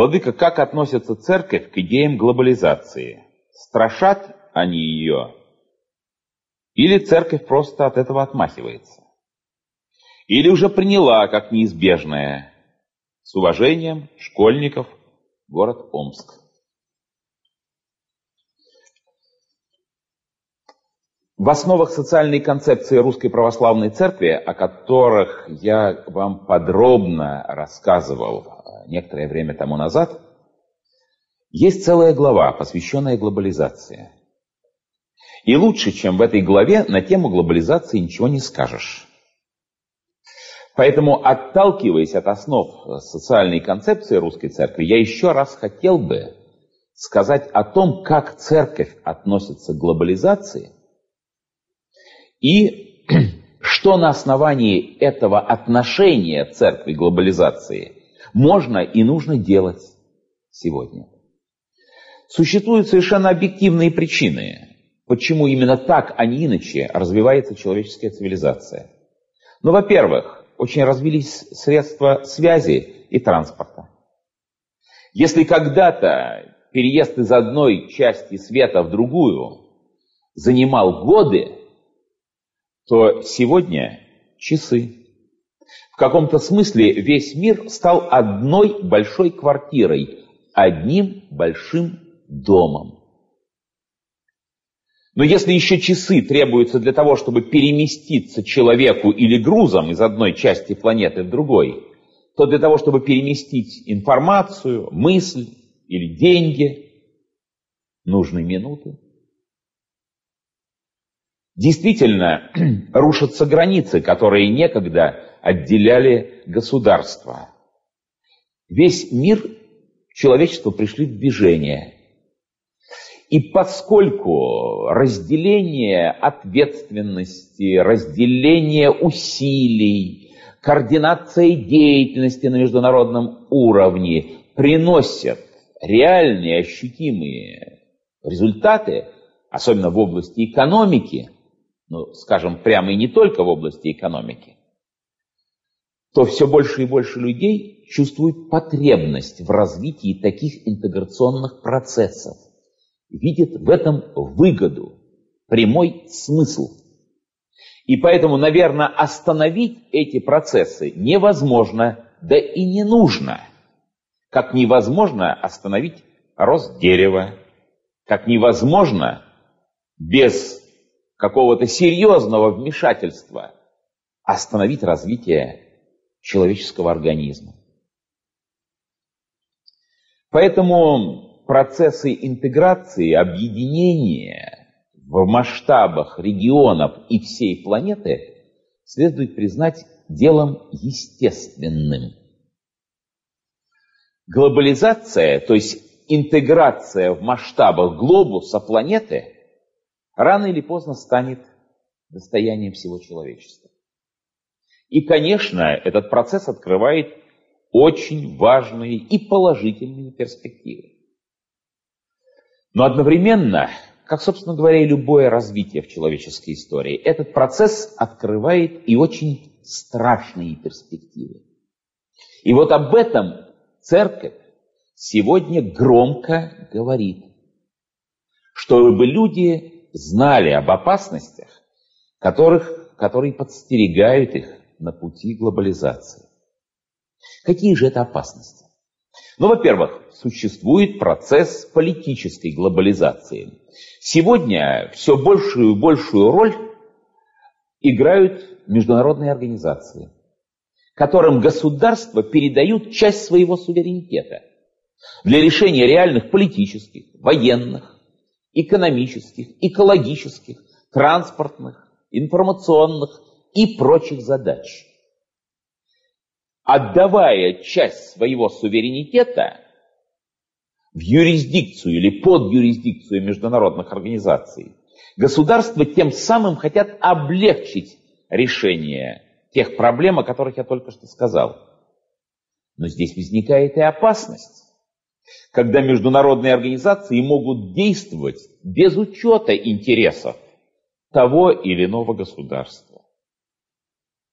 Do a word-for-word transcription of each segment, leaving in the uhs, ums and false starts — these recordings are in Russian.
Владыка, как относится церковь к идеям глобализации? Страшат они ее? Или церковь просто от этого отмахивается? Или уже приняла как неизбежное? С уважением, Школьников, город Омск. В основах социальной концепции Русской Православной Церкви, о которых я вам подробно рассказывал некоторое время тому назад, есть целая глава, посвященная глобализации. И лучше, чем в этой главе, на тему глобализации ничего не скажешь. Поэтому, отталкиваясь от основ социальной концепции Русской Церкви, я еще раз хотел бы сказать о том, как Церковь относится к глобализации, и что на основании этого отношения церкви к глобализации можно и нужно делать сегодня. Существуют совершенно объективные причины, почему именно так, а не иначе, развивается человеческая цивилизация. Ну, во-первых, очень развились средства связи и транспорта. Если когда-то переезд из одной части света в другую занимал годы, то сегодня часы. В каком-то смысле весь мир стал одной большой квартирой, одним большим домом. Но если еще часы требуются для того, чтобы переместиться человеку или грузом из одной части планеты в другой, то для того, чтобы переместить информацию, мысль или деньги, нужны минуты. Действительно, рушатся границы, которые некогда отделяли государства. Весь мир, человечество пришли в движение. И поскольку разделение ответственности, разделение усилий, координация деятельности на международном уровне приносят реальные ощутимые результаты, особенно в области экономики, ну, скажем, прямо и не только в области экономики, то все больше и больше людей чувствуют потребность в развитии таких интеграционных процессов, видят в этом выгоду, прямой смысл. И поэтому, наверное, остановить эти процессы невозможно, да и не нужно. Как невозможно остановить рост дерева, как невозможно без какого-то серьезного вмешательства остановить развитие человеческого организма. Поэтому процессы интеграции, объединения в масштабах регионов и всей планеты следует признать делом естественным. Глобализация, то есть интеграция в масштабах глобуса планеты, рано или поздно станет достоянием всего человечества. И, конечно, этот процесс открывает очень важные и положительные перспективы. Но одновременно, как, собственно говоря, и любое развитие в человеческой истории, этот процесс открывает и очень страшные перспективы. И вот об этом Церковь сегодня громко говорит, чтобы люди знали об опасностях, которых, которые подстерегают их на пути глобализации. Какие же это опасности? Ну, во-первых, существует процесс политической глобализации. Сегодня все большую и большую роль играют международные организации, которым государства передают часть своего суверенитета для решения реальных политических, военных, экономических, экологических, транспортных, информационных и прочих задач. Отдавая часть своего суверенитета в юрисдикцию или под юрисдикцию международных организаций, государства тем самым хотят облегчить решение тех проблем, о которых я только что сказал. Но здесь возникает и опасность, когда международные организации могут действовать без учета интересов того или иного государства.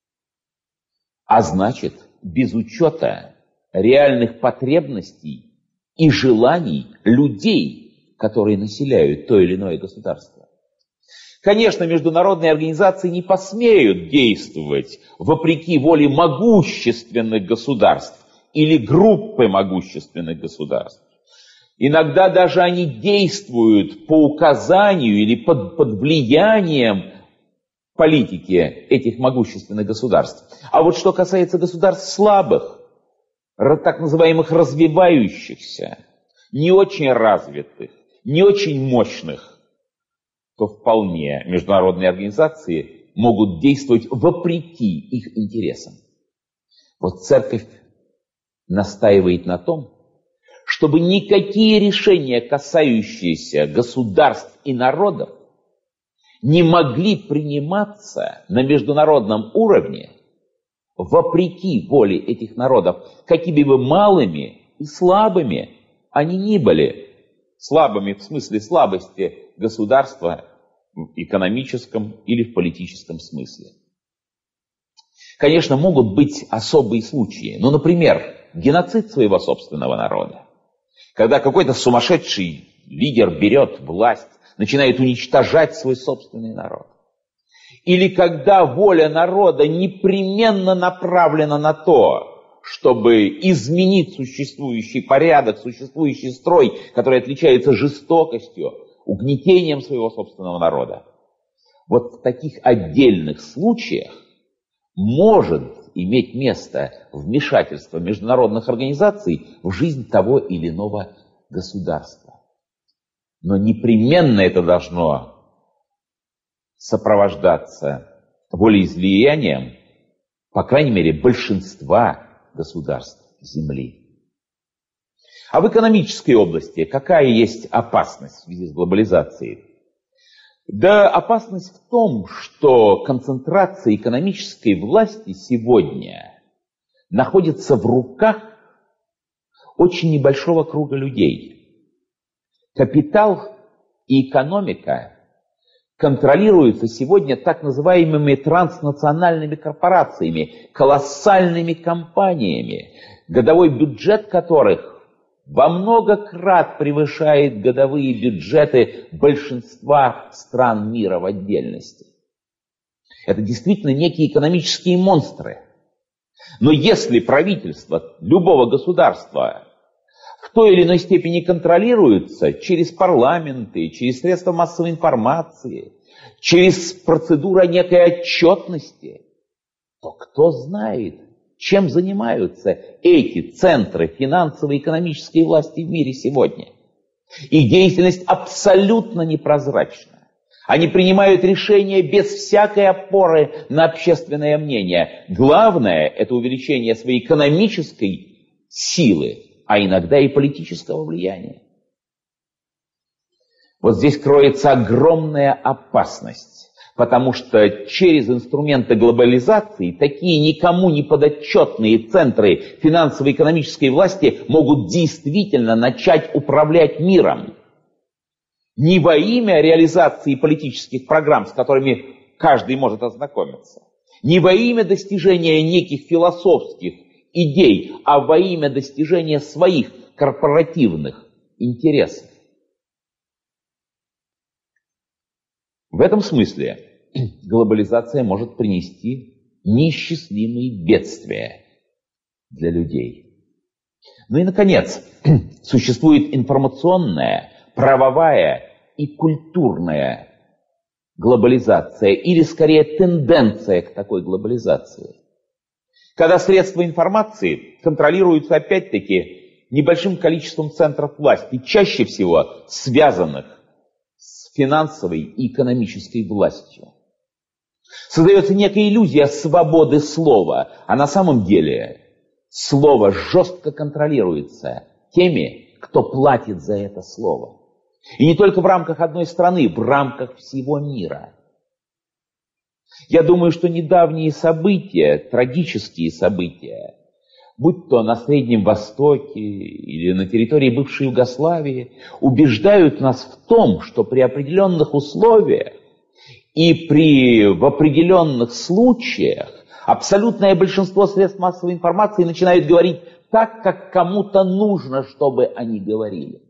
А значит, без учета реальных потребностей и желаний людей, которые населяют то или иное государство. Конечно, международные организации не посмеют действовать вопреки воле могущественных государств или группы могущественных государств. Иногда даже они действуют по указанию или под, под влиянием политики этих могущественных государств. А вот что касается государств слабых, так называемых развивающихся, не очень развитых, не очень мощных, то вполне международные организации могут действовать вопреки их интересам. Вот церковь настаивает на том, чтобы никакие решения, касающиеся государств и народов, не могли приниматься на международном уровне вопреки воле этих народов, какими бы малыми и слабыми они ни были. Слабыми в смысле слабости государства в экономическом или в политическом смысле. Конечно, могут быть особые случаи. Ну, например, геноцид своего собственного народа. Когда какой-то сумасшедший лидер берет власть, начинает уничтожать свой собственный народ. Или когда воля народа непременно направлена на то, чтобы изменить существующий порядок, существующий строй, который отличается жестокостью, угнетением своего собственного народа. Вот в таких отдельных случаях может иметь место вмешательство международных организаций в жизнь того или иного государства. Но непременно это должно сопровождаться волеизлиянием, по крайней мере, большинства государств Земли. А в экономической области какая есть опасность в связи с глобализацией? Да, опасность в том, что концентрация экономической власти сегодня находится в руках очень небольшого круга людей. Капитал и экономика контролируются сегодня так называемыми транснациональными корпорациями, колоссальными компаниями, годовой бюджет которых во много крат превышает годовые бюджеты большинства стран мира в отдельности. Это действительно некие экономические монстры. Но если правительство любого государства в той или иной степени контролируется через парламенты, через средства массовой информации, через процедуру некой отчетности, то кто знает, чем занимаются эти центры финансовой и экономической власти в мире сегодня. Их деятельность абсолютно непрозрачна. Они принимают решения без всякой опоры на общественное мнение. Главное – это увеличение своей экономической силы, а иногда и политического влияния. Вот здесь кроется огромная опасность, потому что через инструменты глобализации такие никому не подотчетные центры финансово-экономической власти могут действительно начать управлять миром. Не во имя реализации политических программ, с которыми каждый может ознакомиться, не во имя достижения неких философских идей, а во имя достижения своих корпоративных интересов. В этом смысле глобализация может принести неисчислимые бедствия для людей. Ну и, наконец, существует информационная, правовая и культурная глобализация, или скорее тенденция к такой глобализации. Когда средства информации контролируются опять-таки небольшим количеством центров власти, чаще всего связанных с финансовой и экономической властью. Создается некая иллюзия свободы слова, а на самом деле слово жестко контролируется теми, кто платит за это слово. И не только в рамках одной страны, в рамках всего мира. Я думаю, что недавние события, трагические события, будь то на Среднем Востоке или на территории бывшей Югославии, убеждают нас в том, что при определенных условиях и при, в определенных случаях абсолютное большинство средств массовой информации начинают говорить так, как кому-то нужно, чтобы они говорили.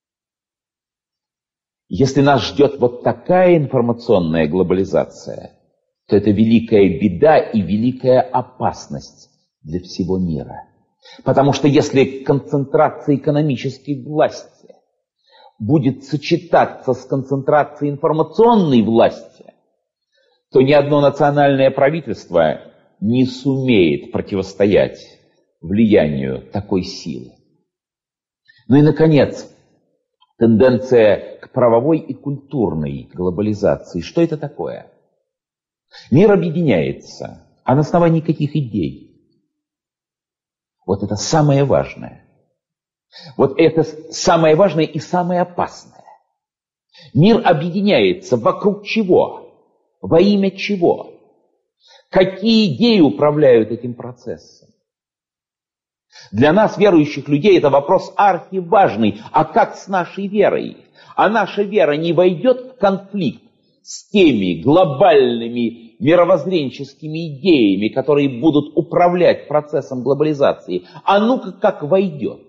Если нас ждет вот такая информационная глобализация, то это великая беда и великая опасность для всего мира. Потому что если концентрация экономической власти будет сочетаться с концентрацией информационной власти, то ни одно национальное правительство не сумеет противостоять влиянию такой силы. Ну и, наконец, тенденция к правовой и культурной глобализации. Что это такое? Мир объединяется, а на основании каких идей? Вот это самое важное. Вот это самое важное и самое опасное. Мир объединяется вокруг чего? Во имя чего? Какие идеи управляют этим процессом? Для нас, верующих людей, это вопрос архиважный. А как с нашей верой? А наша вера не войдет в конфликт с теми глобальными мировоззренческими идеями, которые будут управлять процессом глобализации? А ну-ка, как войдет?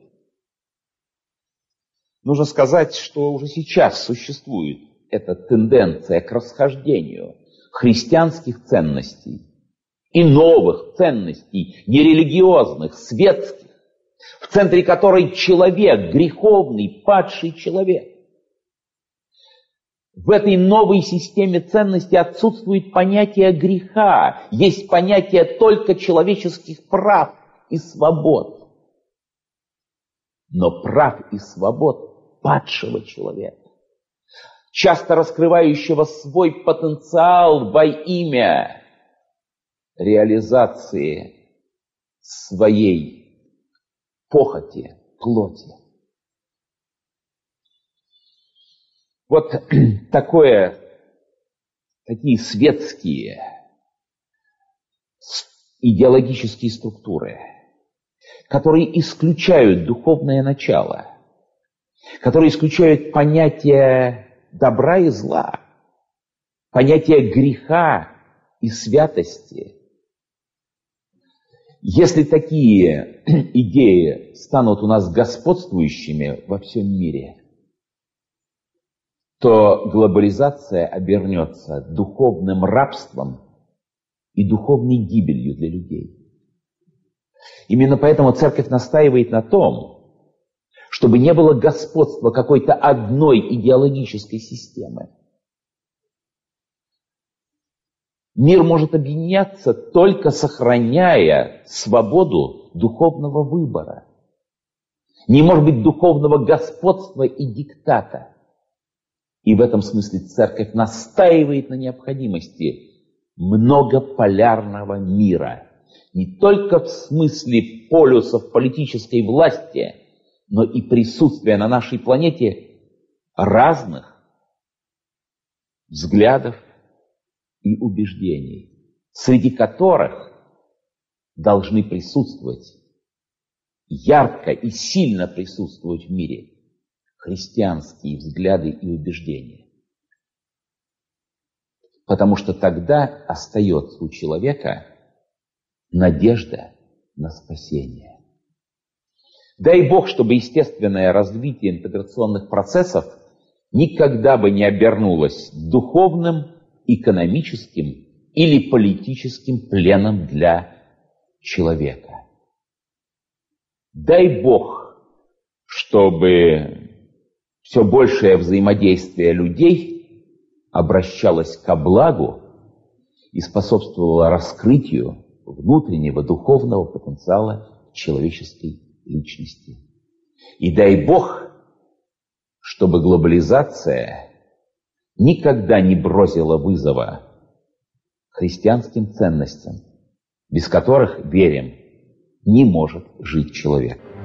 Нужно сказать, что уже сейчас существует эта тенденция к расхождению христианских ценностей и новых ценностей, нерелигиозных, светских, в центре которой человек, греховный, падший человек. В этой новой системе ценностей отсутствует понятие греха, есть понятие только человеческих прав и свобод. Но прав и свобод падшего человека, часто раскрывающего свой потенциал во имя реализации своей похоти, плоти. Вот такое, такие светские идеологические структуры, которые исключают духовное начало, которые исключают понятие добра и зла, понятие греха и святости. Если такие идеи станут у нас господствующими во всем мире, то глобализация обернется духовным рабством и духовной гибелью для людей. Именно поэтому Церковь настаивает на том, чтобы не было господства какой-то одной идеологической системы. Мир может объединяться, только сохраняя свободу духовного выбора. Не может быть духовного господства и диктата. И в этом смысле Церковь настаивает на необходимости многополярного мира. Не только в смысле полюсов политической власти, но и присутствия на нашей планете разных взглядов и убеждений, среди которых должны присутствовать, ярко и сильно присутствовать в мире христианские взгляды и убеждения. Потому что тогда остается у человека надежда на спасение. Дай Бог, чтобы естественное развитие интеграционных процессов никогда бы не обернулось духовным, экономическим или политическим пленом для человека. Дай Бог, чтобы все большее взаимодействие людей обращалось ко благу и способствовало раскрытию внутреннего духовного потенциала человеческой личности. И дай Бог, чтобы глобализация никогда не бросила вызова христианским ценностям, без которых, верим, не может жить человек.